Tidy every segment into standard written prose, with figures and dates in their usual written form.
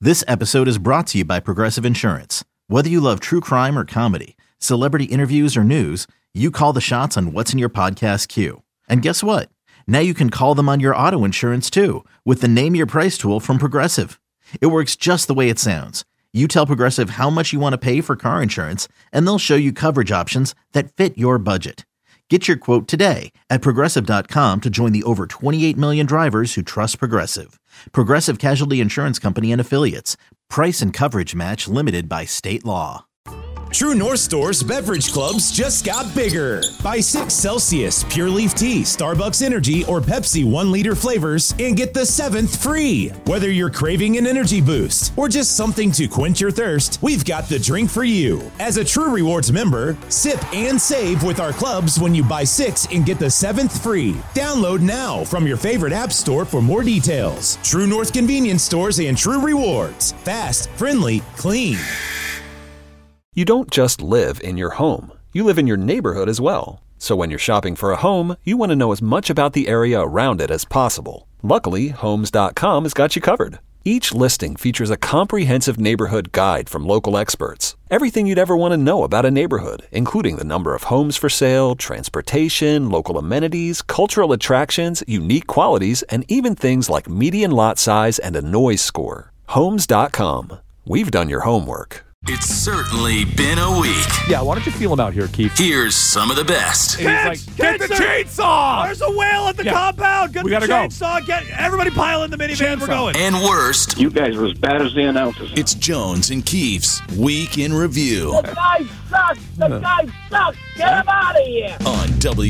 This episode is brought to you by Progressive Insurance. Whether you love true crime or comedy, celebrity interviews or news, you call the shots on what's in your podcast queue. And guess what? Now you can call them on your auto insurance too with the Name Your Price tool from Progressive. It works just the way it sounds. You tell Progressive how much you want to pay for car insurance, and they'll show you coverage options that fit your budget. Get your quote today at Progressive.com to join the over 28 million drivers who trust Progressive. Progressive Casualty Insurance Company and Affiliates. Price and coverage match limited by state law. True North Store's beverage clubs just got bigger. Buy 6 Celsius, Pure Leaf Tea, Starbucks Energy, or Pepsi 1-liter flavors and get the 7th free. Whether you're craving an energy boost or just something to quench your thirst, we've got the drink for you. As a True Rewards member, sip and save with our clubs when you buy 6 and get the 7th free. Download now from your favorite app store for more details. True North Convenience Stores and True Rewards. Fast, friendly, clean. You don't just live in your home. You live in your neighborhood as well. So when you're shopping for a home, you want to know as much about the area around it as possible. Luckily, Homes.com has got you covered. Each listing features a comprehensive neighborhood guide from local experts. Everything you'd ever want to know about a neighborhood, including the number of homes for sale, transportation, local amenities, cultural attractions, unique qualities, and even things like median lot size and a noise score. Homes.com. We've done your homework. It's certainly been a week. Yeah, why don't you feel him out here, Keith? Here's some of the best. Get the chainsaw! There's a whale at the compound. Get we the gotta chainsaw. Get everybody pile in the minivan. We're going. And worst. You guys are as bad as the announcers. It's Jones and Keefe's Week in Review. The guy sucks. The guy sucks. Get him out of here. On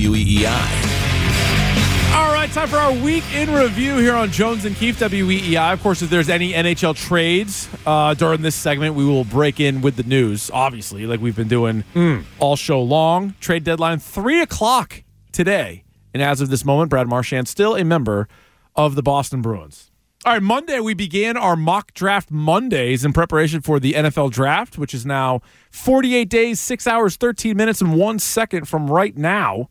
WEEI. All right, time for our week in review here on Jones and Keefe, WEEI. Of course, if there's any NHL trades during this segment, we will break in with the news, obviously, like we've been doing all show long. Trade deadline, 3 o'clock today. And as of this moment, Brad Marchand still a member of the Boston Bruins. All right, Monday, we began our mock draft Mondays in preparation for the NFL draft, which is now 48 days, 6 hours, 13 minutes, and 1 second from right now.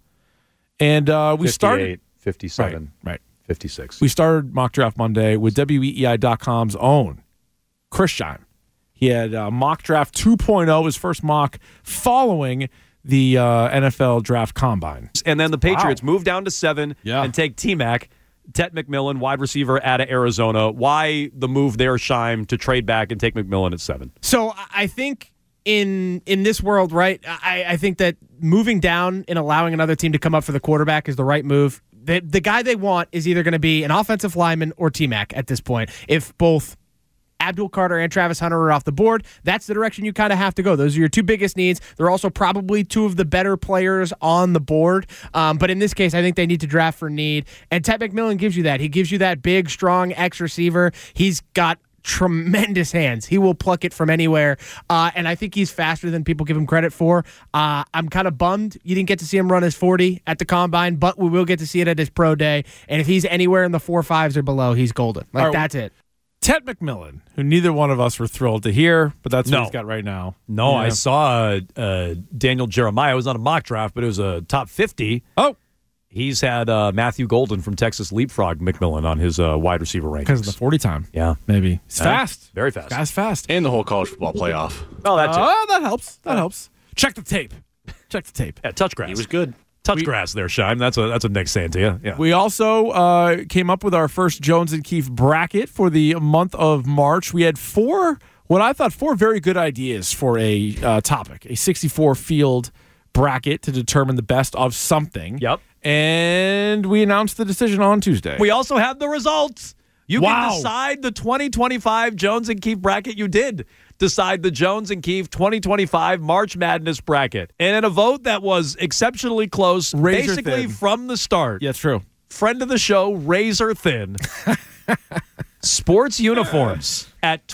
And we started... 57, right. 56. We started Mock Draft Monday with WEEI.com's own Chris Scheim. He had Mock Draft 2.0, his first mock following the NFL Draft Combine. And then the Patriots move down to 7 and take T-Mac, Tet McMillan, wide receiver out of Arizona. Why the move there, Scheim, to trade back and take McMillan at 7? So I think in this world, right, I think that moving down and allowing another team to come up for the quarterback is the right move. The guy they want is either going to be an offensive lineman or T-Mac at this point. If both Abdul Carter and Travis Hunter are off the board, that's the direction you kind of have to go. Those are your two biggest needs. They're also probably two of the better players on the board. But in this case, I think they need to draft for need. And Tet McMillan gives you that. He gives you that big, strong X receiver. He's got tremendous hands. He will pluck it from anywhere. And I think he's faster than people give him credit for. I'm kind of bummed you didn't get to see him run his 40 at the Combine, but we will get to see it at his pro day. And if he's anywhere in the 4.5s or below, he's golden. That's it. Tet McMillan, who neither one of us were thrilled to hear, but that's what he's got right now. No, I saw Daniel Jeremiah. It was not a mock draft, but it was a top 50. Oh. He's had Matthew Golden from Texas leapfrog McMillan on his wide receiver rankings. Because of the 40 time. Yeah. Maybe. He's fast. Very fast. Guy's fast. And the whole college football playoff. Oh, that's it. That helps. That helps. Check the tape. Yeah, touch grass. He was good. Touch grass there, Scheim. That's what Nick's saying to you. Yeah. We also came up with our first Jones and Keefe bracket for the month of March. We had four very good ideas for a topic, a 64-field bracket to determine the best of something. Yep. And we announced the decision on Tuesday. We also have the results. You can decide the 2025 Jones and Keefe bracket. You did decide the Jones and Keefe 2025 March Madness bracket. And in a vote that was exceptionally close, basically from the start. Yeah, true. Friend of the show, razor thin. Sports uniforms at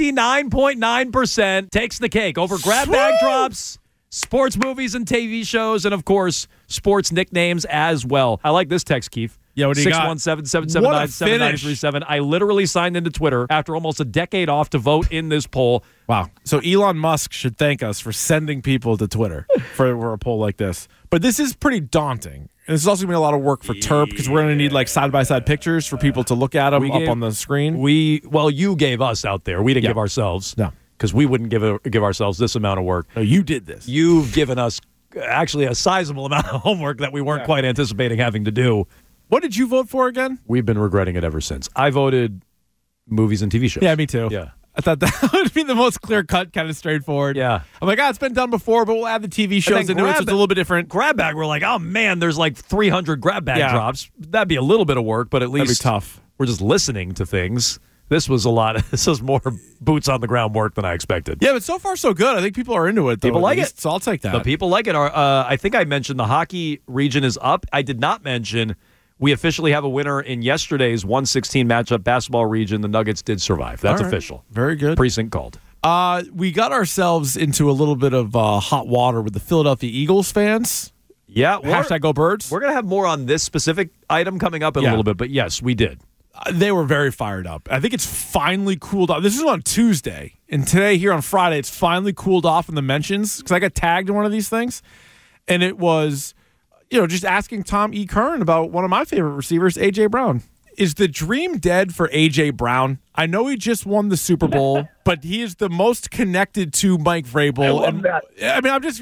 29.9% takes the cake over grab bag drops, sports movies and TV shows, and, of course, sports nicknames as well. I like this text, Keith. Yeah, what do you got? 617-779-7937. I literally signed into Twitter after almost a decade off to vote in this poll. Wow. So Elon Musk should thank us for sending people to Twitter for a poll like this. But this is pretty daunting. And this is also going to be a lot of work for Terp because we're going to need like side-by-side pictures for people to look at them up on the screen. You gave us out there. We didn't give ourselves. No. Because we wouldn't give ourselves this amount of work. No, you did this. You've given us actually a sizable amount of homework that we weren't quite anticipating having to do. What did you vote for again? We've been regretting it ever since. I voted movies and TV shows. Yeah, me too. Yeah. I thought that would be the most clear-cut, kind of straightforward. Yeah. I'm like, it's been done before, but we'll add the TV shows into it, so it's a little bit different. Grab bag, we're like, oh, man, there's like 300 grab bag drops. That'd be a little bit of work, but at least that'd be tough. We're just listening to things. This was This was more boots on the ground work than I expected. Yeah, but so far so good. I think people are into it, though. People like it. So I'll take that. The people like it. I think I mentioned the hockey region is up. I did not mention we officially have a winner in yesterday's 1-16 matchup basketball region. The Nuggets did survive. That's official. Very good. Precinct called. We got ourselves into a little bit of hot water with the Philadelphia Eagles fans. Yeah. Hashtag Go Birds. We're going to have more on this specific item coming up in a little bit, but yes, we did. They were very fired up. I think it's finally cooled off. This is on Tuesday, and today here on Friday, it's finally cooled off in the mentions because I got tagged in one of these things, and it was, just asking Tom E. Kern about one of my favorite receivers, A.J. Brown. Is the dream dead for A.J. Brown? I know he just won the Super Bowl, but he is the most connected to Mike Vrabel. I love that. I mean, it's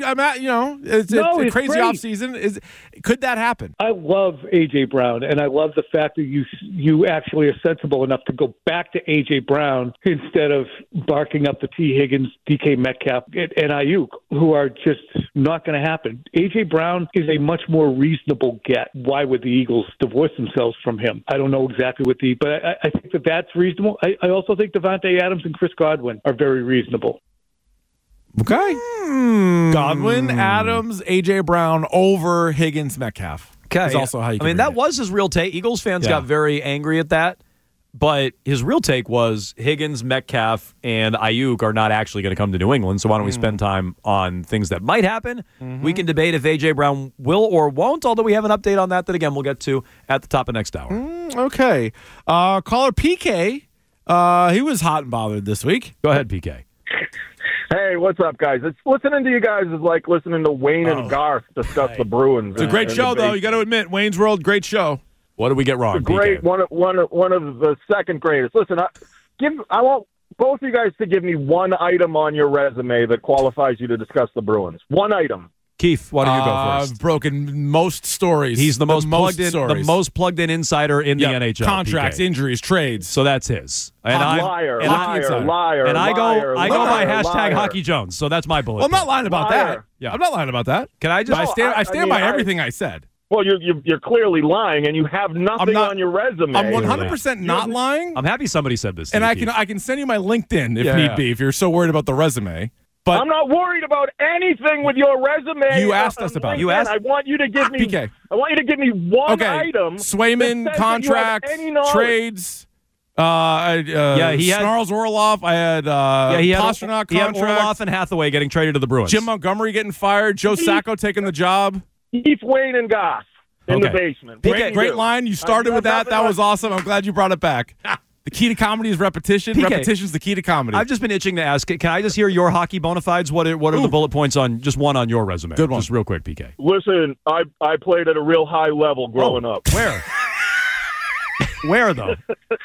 a crazy great. offseason. Could that happen? I love A.J. Brown, and I love the fact that you actually are sensible enough to go back to A.J. Brown instead of barking up the T. Higgins, DK Metcalf, and Ayuk, who are just not going to happen. A.J. Brown is a much more reasonable get. Why would the Eagles divorce themselves from him? I don't know exactly but I think that's reasonable. I also think Devontae Adams and Chris Godwin are very reasonable. Okay. Godwin, Adams, A.J. Brown over Higgins, Metcalf. Okay. Is also how you can that was his real take. Eagles fans got very angry at that. But his real take was Higgins, Metcalf, and Ayuk are not actually going to come to New England, so why don't we spend time on things that might happen? Mm-hmm. We can debate if A.J. Brown will or won't, although we have an update on that again, we'll get to at the top of next hour. Okay. Caller PK, he was hot and bothered this week. Go ahead, PK. Hey, what's up, guys? It's listening to you guys is like listening to Wayne and Garth discuss the Bruins. It's a great show, though. You got to admit, Wayne's World, great show. What did we get wrong? Great, one of the second greatest. Listen, I want both of you guys to give me one item on your resume that qualifies you to discuss the Bruins. One item. Keith, why don't you go first? I've broken most stories. He's the most plugged in insider in the NHL. Contracts, PK. Injuries, trades. So that's his. And liar. And I go by hashtag Hockey Jones. So that's my bullet. Well, I'm not lying about that. Yeah. I'm not lying about that. Can I just? I stand by everything I said. Well, you're clearly lying, and you have nothing on your resume. I'm 100% not lying. I'm happy somebody said this. And I can send you my LinkedIn if need be, if you're so worried about the resume. But I'm not worried about anything with your resume. You asked us about it. I want you to give me. PK. I want you to give me one item. Swayman contracts, trades. He had Snarls Orloff. I had Pasternak contract. He had Orloff and Hathaway getting traded to the Bruins. Jim Montgomery getting fired. Joe Sacco taking the job. Keith Wayne and Goss in the basement. Great line. You started with that. That was awesome. I'm glad you brought it back. The key to comedy is repetition. PK, repetition's the key to comedy. I've just been itching to ask it. Can I just hear your hockey bona fides? What are the bullet points on just one on your resume? Good one. Just real quick, PK. Listen, I played at a real high level growing up. Where? Where, though?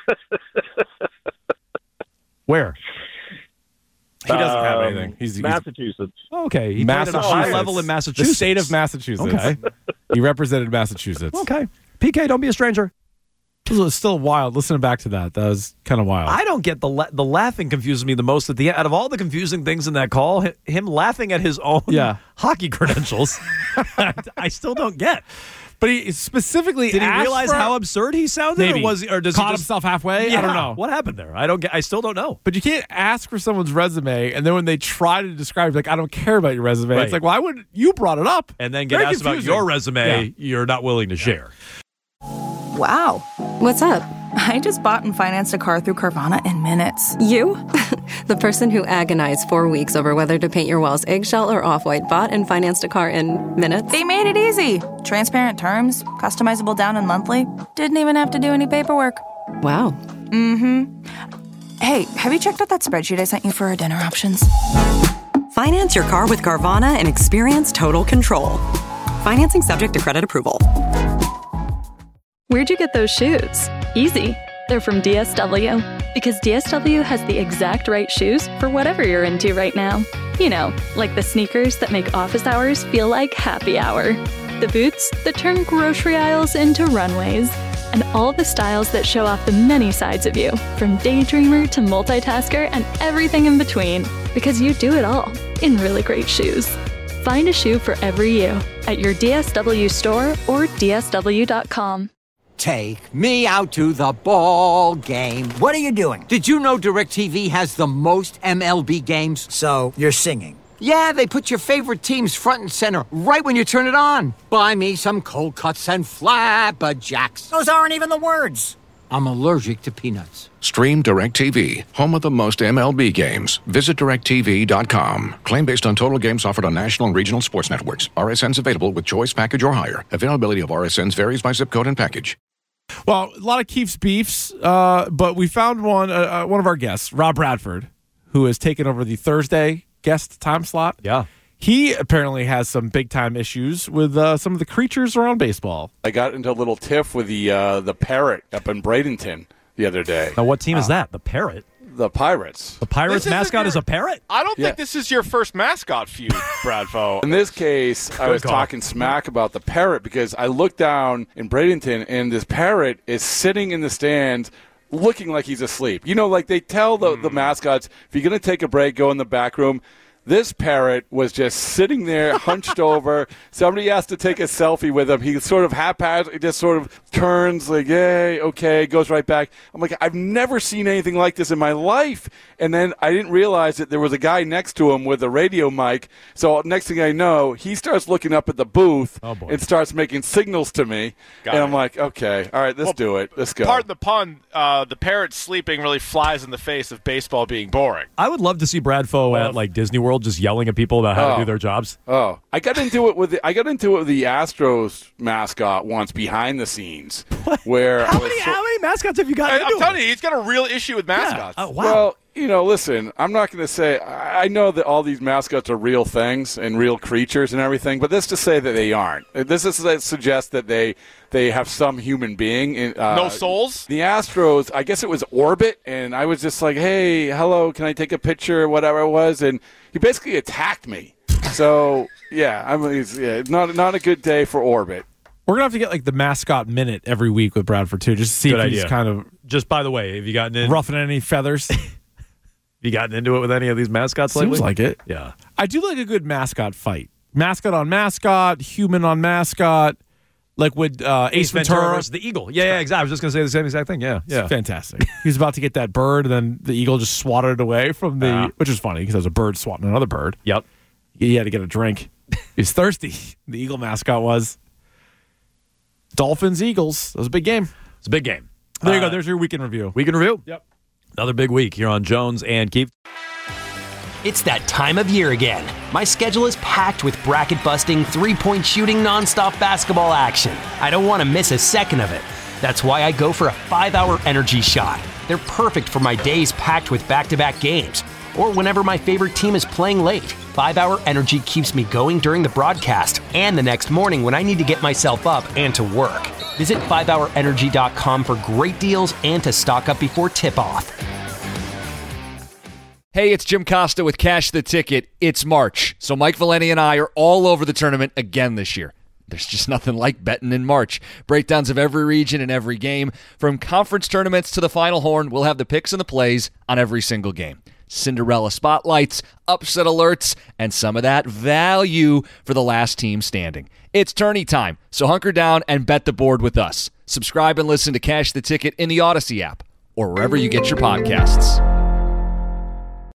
Where? He doesn't have anything. He's Massachusetts. Okay. He played at a high level in Massachusetts. The state of Massachusetts. Okay. He represented Massachusetts. Okay. PK, don't be a stranger. It was still wild. Listening back to that was kind of wild. I don't get the laughing confuses me the most at the end. Out of all the confusing things in that call, him laughing at his own hockey credentials, I still don't get. But he specifically did he realize how absurd he sounded? Maybe. Or does caught he just himself halfway? Yeah, I don't know. What happened there? I still don't know. But you can't ask for someone's resume, and then when they try to describe, like, I don't care about your resume. Right. It's like, why would you brought it up? And then get asked about your resume, you're not willing to share. Wow. What's up? I just bought and financed a car through Carvana in minutes. You? The person who agonized 4 weeks over whether to paint your walls eggshell or off-white bought and financed a car in minutes? They made it easy. Transparent terms, customizable down and monthly. Didn't even have to do any paperwork. Wow. Mm-hmm. Hey, have you checked out that spreadsheet I sent you for our dinner options? Finance your car with Carvana and experience total control. Financing subject to credit approval. Where'd you get those shoes? Easy. They're from DSW. Because DSW has the exact right shoes for whatever you're into right now. You know, like the sneakers that make office hours feel like happy hour. The boots that turn grocery aisles into runways. And all the styles that show off the many sides of you, from daydreamer to multitasker and everything in between. Because you do it all in really great shoes. Find a shoe for every you at your DSW store or DSW.com. Take me out to the ball game. What are you doing? Did you know DirecTV has the most MLB games? So, you're singing. Yeah, they put your favorite teams front and center right when you turn it on. Buy me some cold cuts and flapjacks. Those aren't even the words. I'm allergic to peanuts. Stream DirecTV, home of the most MLB games. Visit DirecTV.com. Claim based on total games offered on national and regional sports networks. RSNs available with choice package or higher. Availability of RSNs varies by zip code and package. Well, a lot of Keefe's beefs, but we found one of our guests, Rob Bradford, who has taken over the Thursday guest time slot. Yeah. He apparently has some big-time issues with some of the creatures around baseball. I got into a little tiff with the parrot up in Bradenton the other day. Now, what team is that? The Parrot? The Pirates. The Pirates mascot is a parrot? I don't think this is your first mascot feud, Bradfo. In this case, I was talking smack about the parrot because I looked down in Bradenton, and this parrot is sitting in the stands looking like he's asleep. You know, like they tell the mascots, if you're going to take a break, go in the back room. This parrot was just sitting there, hunched over. Somebody has to take a selfie with him. He sort of haphazardly just sort of turns like, yay, okay, goes right back. I'm like, I've never seen anything like this in my life. And then I didn't realize that there was a guy next to him with a radio mic. So next thing I know, he starts looking up at the booth and starts making signals to me. I'm like, okay, all right, let's do it. Let's go. Pardon the pun, the parrot sleeping really flies in the face of baseball being boring. I would love to see Bradfo at like Disney World just yelling at people about how to do their jobs. I got into it with the Astros mascot once behind the scenes. Where how many mascots have you got? I'm telling you, he's got a real issue with mascots. Yeah. Oh, wow. Well, you know, listen, I'm not going to say I know that all these mascots are real things and real creatures and everything, but this to say that they aren't. This is to suggest that they have some human being. No souls? The Astros, I guess it was Orbit, and I was just like, hey, hello, can I take a picture, whatever it was, and he basically attacked me. So, yeah, not a good day for Orbit. We're going to have to get like the mascot minute every week with Bradford, too, just to see if he's kind of... Just by the way, have you gotten in... Ruffing any feathers? You gotten into it with any of these mascots lately? Seems like it. Yeah. I do like a good mascot fight. Mascot on mascot, human on mascot, like with Ace Ventura. Versus the Eagle. Yeah, exactly. I was just going to say the same exact thing. Yeah. It's fantastic. He was about to get that bird, and then the eagle just swatted it away from the... Which is funny, because there was a bird swatting another bird. Yep. He had to get a drink. He was thirsty. The Eagle mascot was. Dolphins, Eagles. That was a big game. It's a big game. There you go. There's your weekend review. Weekend review? Yep. Another big week here on Jones and Keefe. It's that time of year again. My schedule is packed with bracket-busting, three-point shooting, nonstop basketball action. I don't want to miss a second of it. That's why I go for a 5-hour energy shot. They're perfect for my days packed with back-to-back games, or whenever my favorite team is playing late. 5-hour energy keeps me going during the broadcast and the next morning when I need to get myself up and to work. Visit 5hourenergy.com for great deals and to stock up before tip-off. Hey, it's Jim Costa with Cash the Ticket. It's March, so Mike Valeni and I are all over the tournament again this year. There's just nothing like betting in March. Breakdowns of every region and every game. From conference tournaments to the Final Horn, we'll have the picks and the plays on every single game. Cinderella spotlights, upset alerts, and some of that value for the last team standing. It's tourney time, so hunker down and bet the board with us. Subscribe and listen to Cash the Ticket in the Odyssey app or wherever you get your podcasts.